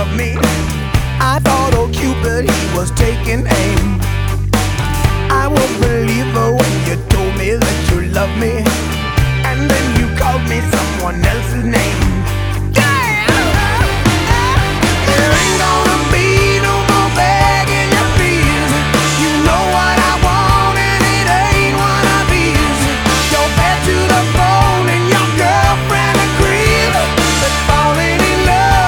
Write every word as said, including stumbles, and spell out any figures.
love me. I thought old Cupid, he was taking aim. I was a believer when you told me that you loved me, and then you called me someone else's name.